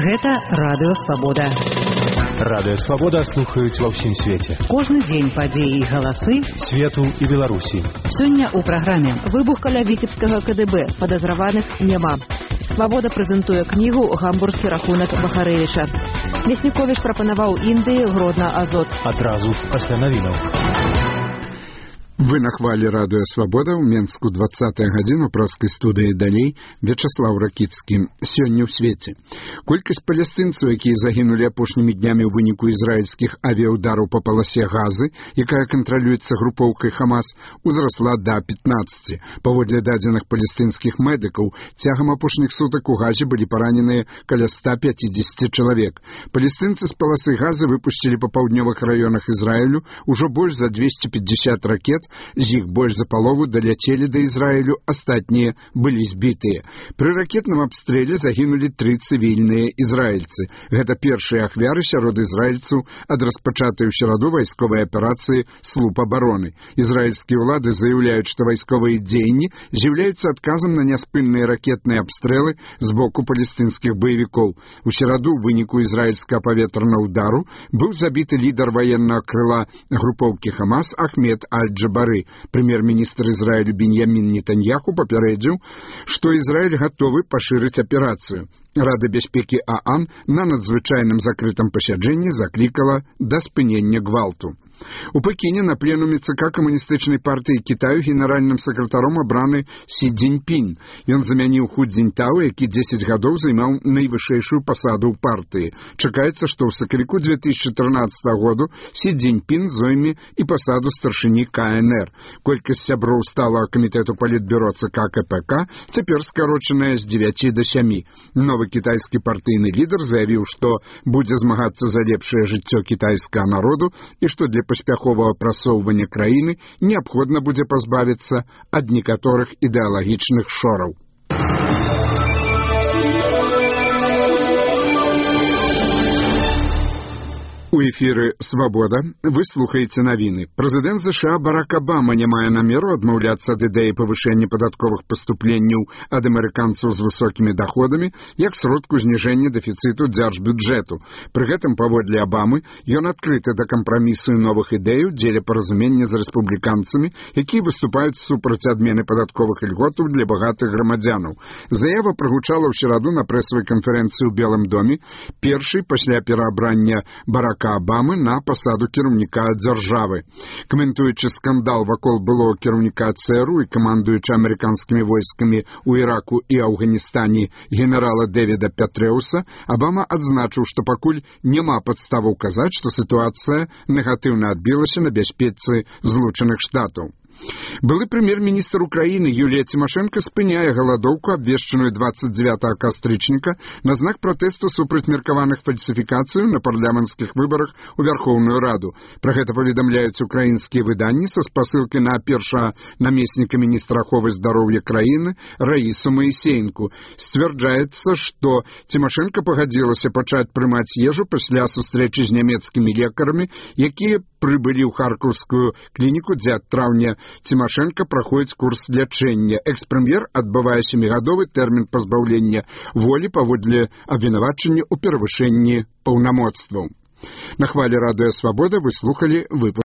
Гэта Радыё Свабода. Радыё Свабода слухаюць ва ўсім свеце. Кожны дзень падзеі і галасы свету і Беларусі. Сёння ў праграме выбух каля віцебскага КДБ, падазраваных няма. Свабода прэзентуе кнігу «Гамбургскі рахунак Бахарэвіча». Мясніковіч прапанаваў Індыі Гродна Азот. Адразу пасля навінаў. Вы на хвалі Радыё Свабода ў Менску 20-я гадзіну праскай студыі далей Вячаслаў Ракіцкі. Сёння ў свеце. Колькасць палестынцаў, якія загінулі апошнімі днямі ў выніку ізраільскіх авіаудараў па паласе Газы, якая кантралюецца групоўкай Хамас, узрасла да 15. Паводле дадзеных палестынскіх медыкаў, цягам апошніх сутак у Газе былі параненыя каля 150 чалавек. Палестынцы з паласы Газы выпусцілі па паўднёвых раёнах Ізраілю ўжо больш за 250 ракет, з іх больш за палову даляцелі да Ізраілю, астатнія былі збітыя. Пры ракетным абстрэле загінулі 3 цывільныя ізраільцы. Гэта першыя ахвяры сярод ізраільцаў ад распачатай у сераду вайсковай аперацыі «Слуп абароны». Ізраільскія ўлады заяўляюць, што вайсковыя дзеянні з'яўляюцца адказам на няспынныя ракетныя абстрэлы з боку палестынскіх баевікоў. У сераду ў выніку ізраільскага паветранага ўдару быў забіты лідар ваеннага крыла групоўкі Хамас Ахмед Аль-Джабары. Прэм'ер-міністр Ізраілю Беньямін Нетаньяху папярэдзіў, што Ізраіль гатовы пашырыць аперацыю. Рада бяспекі ААН на надзвычайным закрытым пасяджэнні заклікала да спынення гвалту. У Пекіне на пленуме ЦК Камуністычнай партыі Кітаю генеральным сакратаром абраны Сі Цзіньпін. Ён замяніў Ху Цзіньтао, які 10 гадоў займаў найвышэйшую пасаду ў партыі. Чакаецца, што ў сакавіку 2014 году Сі Цзіньпін зойме і пасаду старшыні КНР. Колькасць сяброў сталага камітэту палітбюро ЦК КПК цяпер скарочаная з 9 да 7. Новы кітайскі партыйны лідар заявіў, што будзе змагацца за лепшае жыццё кітайскага народу і што для паспяховага прасоўвання краіны неабходна будзе пазбавіцца ад некаторых ідэалагічных шораў. У эфіры «Свабода» вы слухаеце навіны. Прэзідэнт США Барак Абама не мае намеру адмаўляцца ад ідэі павышэння падатковых паступленняў ад амерыканцаў з высокімі даходамі як сродку зніжэння дэфіцыту дзяржбюджэту. Пры гэтым, паводле Абамы, ён адкрыты да кампрамісу і новых ідэяў дзеля паразумення з рэспубліканцамі, якія выступаюць супраць адмены падатковых ільготаў для багатых грамадзянаў. Заява прагучала ў сераду на прэсавай канферэнцыі ў Белым доме, першай пасля пераабрання Барака Абамы на пасаду кіраўніка дзяржавы. Каментуючы скандал вакол былога кіраўніка ЦРУ і камандуючы амерыканскімі войскамі ў Іраку і Афганістане генерала Дэвіда Пятрэуса, Абама адзначыў, што пакуль няма падставаў казаць, што сітуацыя негатыўна адбілася на бяспецы Злучаных Штатаў. Былы прэм'ер-міністр Украіны Юлія Цімашэнка спыняе галадоўку, абвешчаную 29 кастрычніка, на знак пратэсту супраць меркаваных фальсіфікацый на парламенцкіх выбарах у Вярхоўную Раду. Пра гэта паведамляюць украінскія выданні са спасылкай на першага намесніка міністра аховы здароўя краіны Раісу Маісеенку. Сцвярджаецца, што Цімашэнка пагадзілася пачаць прымаць ежу пасля сустрэчы з нямецкімі лекарамі, якія прыбылі ў харкаўскую клініку, дзе ад траўня Цімашэнка праходзіць курс лячэння. Экс-прэм'ер адбывае 7-гадовы тэрмін пазбаўлення волі паводле абвінавачання ў перавышэнні паўнамоцтваў. На хвалі Радыё Свабода вы слухалі выпуск